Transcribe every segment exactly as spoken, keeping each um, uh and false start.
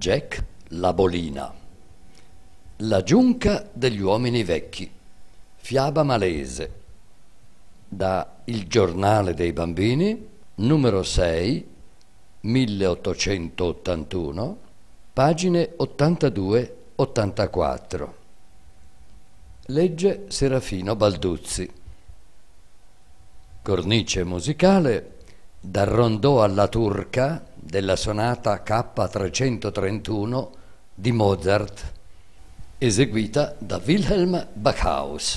Jack la bolina. La giunca degli uomini vecchi. Fiaba malese. Da Il giornale dei bambini, numero sei, milleottocentottantuno, pagine ottantadue ottantaquattro. Legge Serafino Balduzzi. Cornice musicale dal rondò alla turca della sonata K trecentotrentuno di Mozart, eseguita da Wilhelm Backhaus.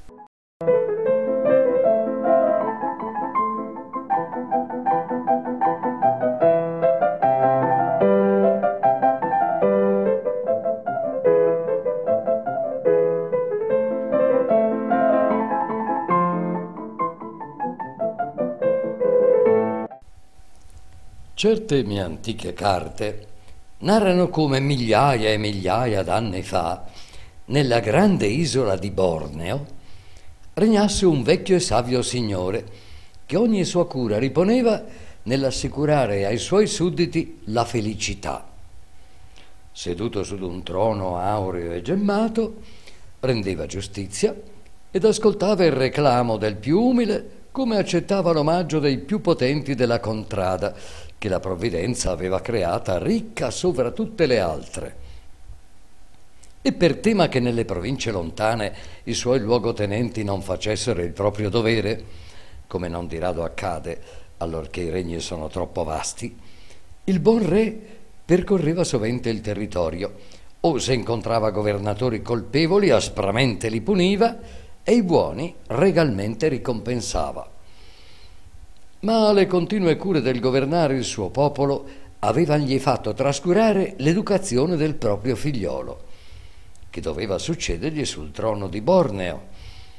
Certe mie antiche carte narrano come migliaia e migliaia d'anni fa, nella grande isola di Borneo, regnasse un vecchio e savio signore che ogni sua cura riponeva nell'assicurare ai suoi sudditi la felicità. Seduto su un trono aureo e gemmato, rendeva giustizia ed ascoltava il reclamo del più umile come accettava l'omaggio dei più potenti della contrada che la provvidenza aveva creata ricca sovra tutte le altre. E per tema che nelle province lontane i suoi luogotenenti non facessero il proprio dovere, come non di rado accade allorché i regni sono troppo vasti, il buon re percorreva sovente il territorio, o se incontrava governatori colpevoli aspramente li puniva e i buoni regalmente ricompensava. Ma le continue cure del governare il suo popolo avevagli fatto trascurare l'educazione del proprio figliolo, che doveva succedergli sul trono di Borneo.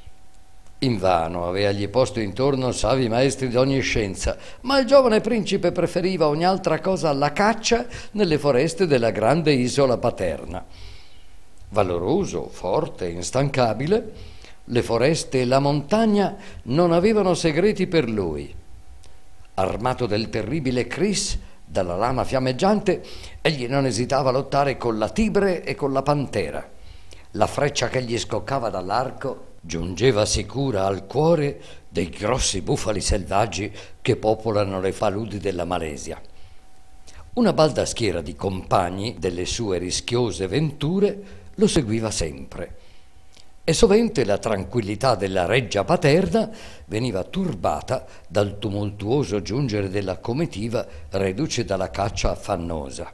Invano aveagli posto intorno savi maestri di ogni scienza, ma il giovane principe preferiva ogni altra cosa alla caccia nelle foreste della grande isola paterna. Valoroso, forte, instancabile, le foreste e la montagna non avevano segreti per lui. Armato del terribile Chris, dalla lama fiammeggiante, egli non esitava a lottare con la tibre e con la pantera. La freccia che gli scoccava dall'arco giungeva sicura al cuore dei grossi bufali selvaggi che popolano le paludi della Malesia. Una balda schiera di compagni delle sue rischiose venture lo seguiva sempre. E sovente la tranquillità della reggia paterna veniva turbata dal tumultuoso giungere della comitiva reduce dalla caccia affannosa.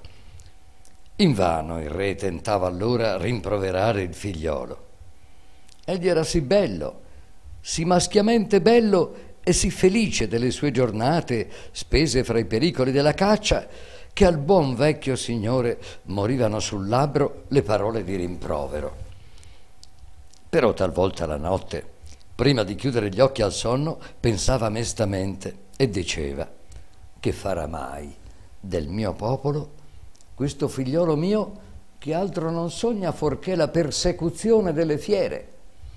Invano il re tentava allora rimproverare il figliolo. Egli era sì bello, sì maschiamente bello e sì felice delle sue giornate spese fra i pericoli della caccia, che al buon vecchio signore morivano sul labbro le parole di rimprovero. Però talvolta la notte, prima di chiudere gli occhi al sonno, pensava mestamente e diceva: che farà mai del mio popolo questo figliolo mio che altro non sogna fuorché la persecuzione delle fiere?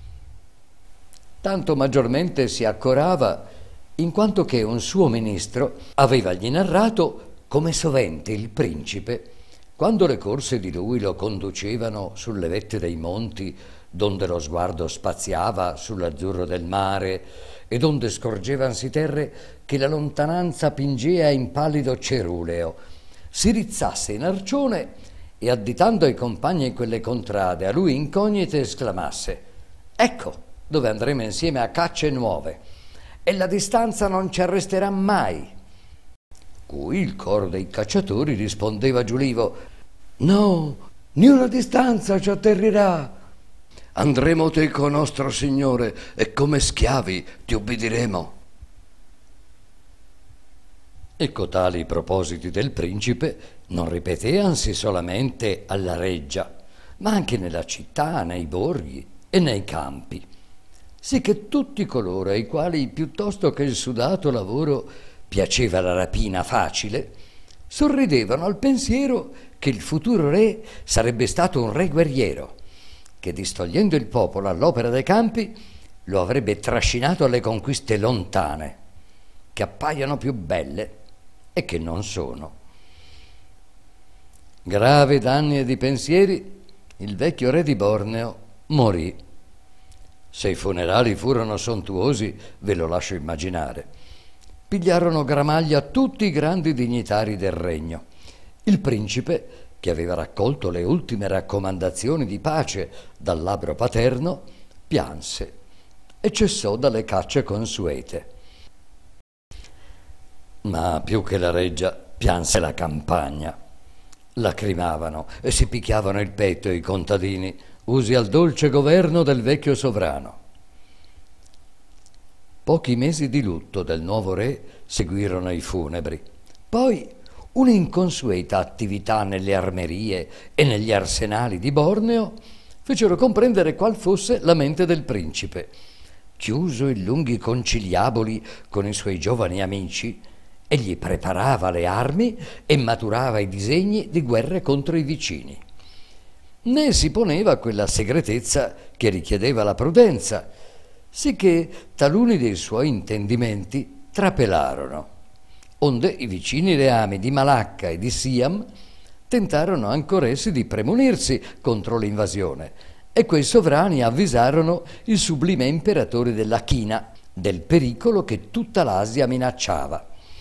Tanto maggiormente si accorava in quanto che un suo ministro avevagli narrato come sovente il principe, quando le corse di lui lo conducevano sulle vette dei monti, donde lo sguardo spaziava sull'azzurro del mare e donde scorgevansi terre che la lontananza pingea in pallido ceruleo, si rizzasse in arcione e, additando ai compagni in quelle contrade, a lui incognite esclamasse: ecco dove andremo insieme a cacce nuove e la distanza non ci arresterà mai. Cui il coro dei cacciatori rispondeva giulivo: no, ni una distanza ci atterrirà. Andremo teco nostro Signore e come schiavi ti ubbidiremo. E cotali propositi del principe non ripeteansi solamente alla reggia, ma anche nella città, nei borghi e nei campi, sì che tutti coloro ai quali piuttosto che il sudato lavoro piaceva la rapina facile, sorridevano al pensiero che il futuro re sarebbe stato un re guerriero, che distogliendo il popolo all'opera dei campi lo avrebbe trascinato alle conquiste lontane, che appaiono più belle e che non sono. Grave d'anni e di pensieri, il vecchio re di Borneo morì. Se i funerali furono sontuosi, ve lo lascio immaginare. Pigliarono gramaglia tutti i grandi dignitari del regno. Il principe, che aveva raccolto le ultime raccomandazioni di pace dal labbro paterno, pianse e cessò dalle cacce consuete. Ma più che la reggia, pianse la campagna. Lacrimavano e si picchiavano il petto i contadini, usi al dolce governo del vecchio sovrano. Pochi mesi di lutto del nuovo re seguirono i funebri. Poi un'inconsueta attività nelle armerie e negli arsenali di Borneo fecero comprendere qual fosse la mente del principe. Chiuso in lunghi conciliaboli con i suoi giovani amici, egli preparava le armi e maturava i disegni di guerre contro i vicini. Né si poneva quella segretezza che richiedeva la prudenza, sicché taluni dei suoi intendimenti trapelarono, onde i vicini reami di Malacca e di Siam tentarono anch'essi di premunirsi contro l'invasione, e quei sovrani avvisarono il sublime imperatore della China del pericolo che tutta l'Asia minacciava.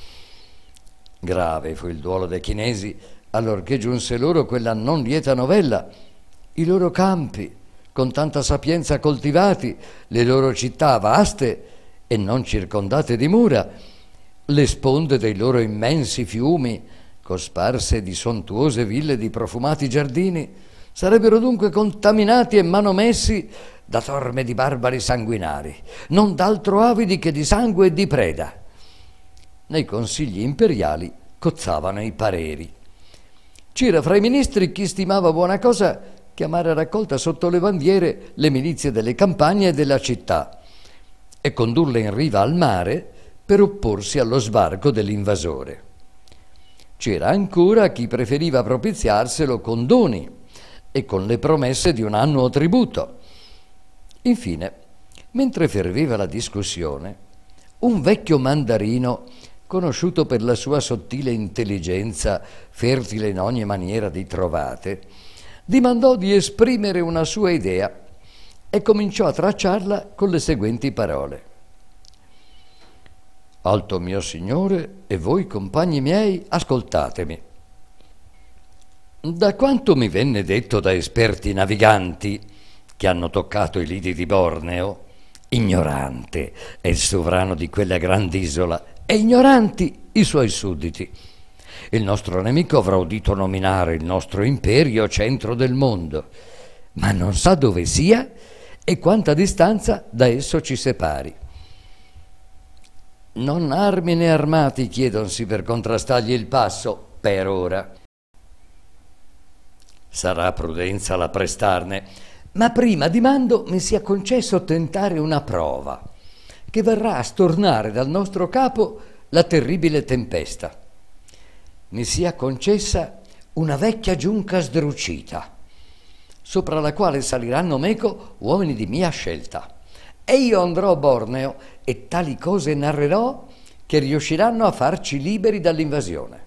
Grave fu il duolo dei chinesi allorché giunse loro quella non lieta novella. I loro campi, con tanta sapienza coltivati, le loro città vaste e non circondate di mura, le sponde dei loro immensi fiumi, cosparse di sontuose ville di profumati giardini, sarebbero dunque contaminati e manomessi da torme di barbari sanguinari, non d'altro avidi che di sangue e di preda. Nei consigli imperiali cozzavano i pareri. C'era fra i ministri chi stimava buona cosa chiamare a raccolta sotto le bandiere le milizie delle campagne e della città e condurle in riva al mare per opporsi allo sbarco dell'invasore. C'era ancora chi preferiva propiziarselo con doni e con le promesse di un annuo tributo. Infine, mentre ferveva la discussione, un vecchio mandarino, conosciuto per la sua sottile intelligenza, fertile in ogni maniera di trovate, dimandò di esprimere una sua idea e cominciò a tracciarla con le seguenti parole. Alto mio signore e voi compagni miei, ascoltatemi. Da quanto mi venne detto da esperti naviganti che hanno toccato i lidi di Borneo, ignorante è il sovrano di quella grand'isola e ignoranti i suoi sudditi. Il nostro nemico avrà udito nominare il nostro imperio centro del mondo, ma non sa dove sia e quanta distanza da esso ci separi. Non armi né armati chiedonsi per contrastargli il passo, per ora. Sarà prudenza la prestarne, ma prima di mando mi sia concesso tentare una prova, che verrà a stornare dal nostro capo la terribile tempesta. Mi sia concessa una vecchia giunca sdrucita, sopra la quale saliranno meco uomini di mia scelta, e io andrò a Borneo e tali cose narrerò che riusciranno a farci liberi dall'invasione.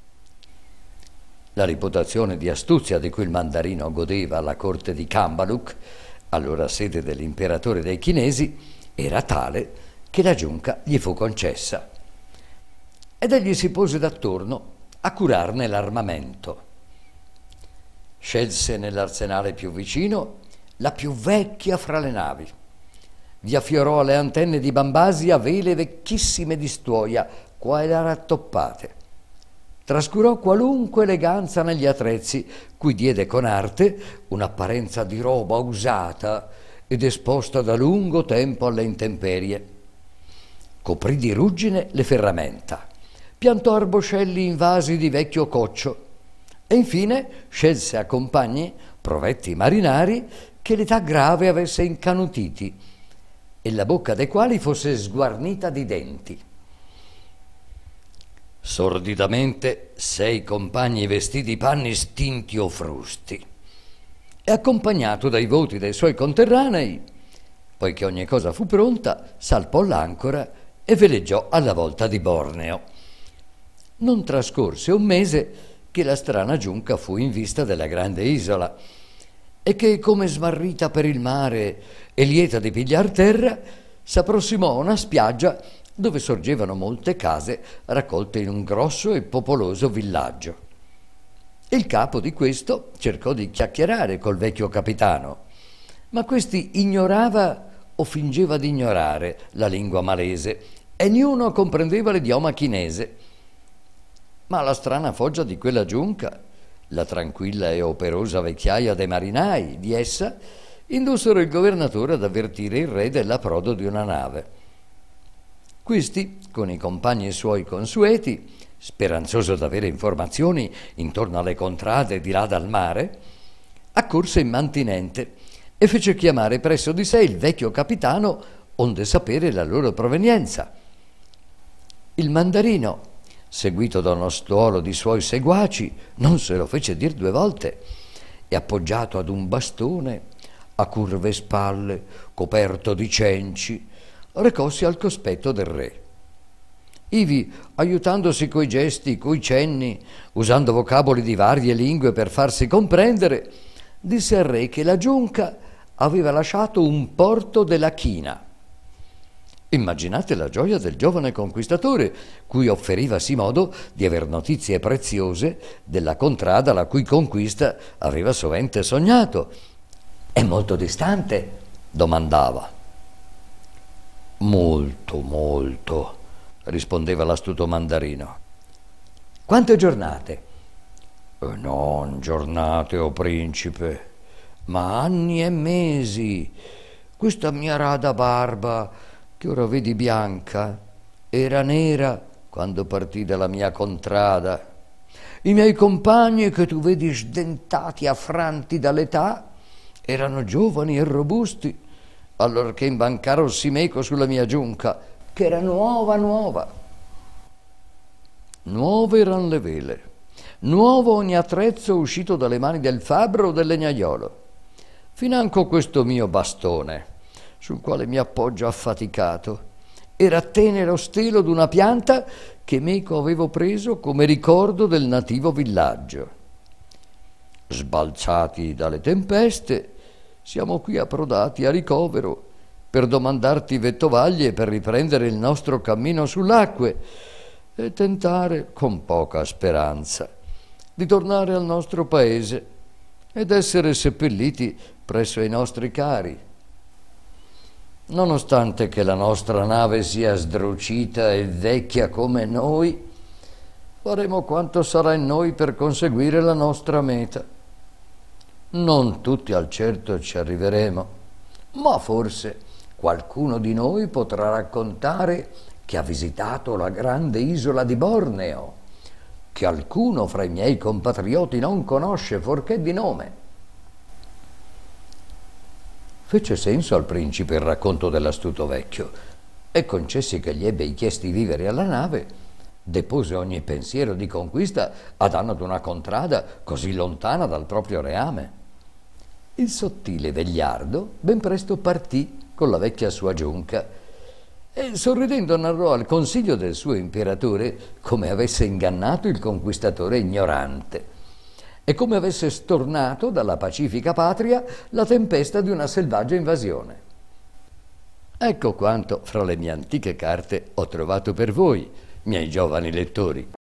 La reputazione di astuzia di cui il mandarino godeva alla corte di Cambaluc, allora sede dell'imperatore dei chinesi, era tale che la giunca gli fu concessa. Ed egli si pose d'attorno a curarne l'armamento. Scelse nell'arsenale più vicino la più vecchia fra le navi. Vi affiorò alle antenne di Bambasia vele vecchissime di stuoia, qua e là rattoppate. Trascurò qualunque eleganza negli attrezzi, cui diede con arte un'apparenza di roba usata ed esposta da lungo tempo alle intemperie. Coprì di ruggine le ferramenta, piantò arboscelli in vasi di vecchio coccio e infine scelse a compagni provetti marinari che l'età grave avesse incanutiti e la bocca dei quali fosse sguarnita di denti. Sordidamente sei compagni vestiti di panni stinti o frusti e accompagnato dai voti dei suoi conterranei, poiché ogni cosa fu pronta, salpò l'ancora e veleggiò alla volta di Borneo. Non trascorse un mese che la strana giunca fu in vista della grande isola e che, come smarrita per il mare e lieta di pigliar terra, s'approssimò a una spiaggia dove sorgevano molte case raccolte in un grosso e popoloso villaggio. Il capo di questo cercò di chiacchierare col vecchio capitano, ma questi ignorava o fingeva di ignorare la lingua malese e niuno comprendeva l'idioma chinese. Ma la strana foggia di quella giunca, la tranquilla e operosa vecchiaia dei marinai di essa, indussero il governatore ad avvertire il re dell'approdo di una nave. Questi, con i compagni suoi consueti, speranzoso d'avere informazioni intorno alle contrade di là dal mare, accorse immantinente e fece chiamare presso di sé il vecchio capitano onde sapere la loro provenienza. Il mandarino, seguito da uno stuolo di suoi seguaci, non se lo fece dir due volte e, appoggiato ad un bastone, a curve spalle, coperto di cenci, recossi al cospetto del re. Ivi, aiutandosi coi gesti, coi cenni, usando vocaboli di varie lingue per farsi comprendere, disse al re che la giunca aveva lasciato un porto della china. Immaginate la gioia del giovane conquistatore, cui offeriva sì modo di aver notizie preziose della contrada la cui conquista aveva sovente sognato. «È molto distante?» domandava. «Molto, molto», rispondeva l'astuto mandarino. «Quante giornate?» Eh, «Non giornate, o principe, ma anni e mesi. Questa mia rada barba, che ora vedi bianca, era nera quando partì dalla mia contrada. I miei compagni, che tu vedi sdentati, affranti dall'età, erano giovani e robusti, allorché imbancarossi meco sulla mia giunca, che era nuova nuova. Nuove eran le vele, nuovo ogni attrezzo uscito dalle mani del fabbro o del legnaiolo, financo questo mio bastone, sul quale mi appoggio affaticato, era tenero stelo d'una pianta che meco avevo preso come ricordo del nativo villaggio. Sbalzati dalle tempeste, siamo qui approdati a ricovero per domandarti vettovaglie per riprendere il nostro cammino sull'acque e tentare, con poca speranza, di tornare al nostro paese ed essere seppelliti presso i nostri cari. Nonostante che la nostra nave sia sdrucita e vecchia come noi, faremo quanto sarà in noi per conseguire la nostra meta. Non tutti al certo ci arriveremo, ma forse qualcuno di noi potrà raccontare che ha visitato la grande isola di Borneo, che alcuno fra i miei compatrioti non conosce forché di nome. Fece senso al principe il racconto dell'astuto vecchio e, concessi che gli ebbe chiesti vivere alla nave, depose ogni pensiero di conquista a danno d'una contrada così lontana dal proprio reame. Il sottile vegliardo ben presto partì con la vecchia sua giunca e, sorridendo, narrò al consiglio del suo imperatore come avesse ingannato il conquistatore ignorante e come avesse stornato dalla pacifica patria la tempesta di una selvaggia invasione. Ecco quanto fra le mie antiche carte ho trovato per voi, miei giovani lettori.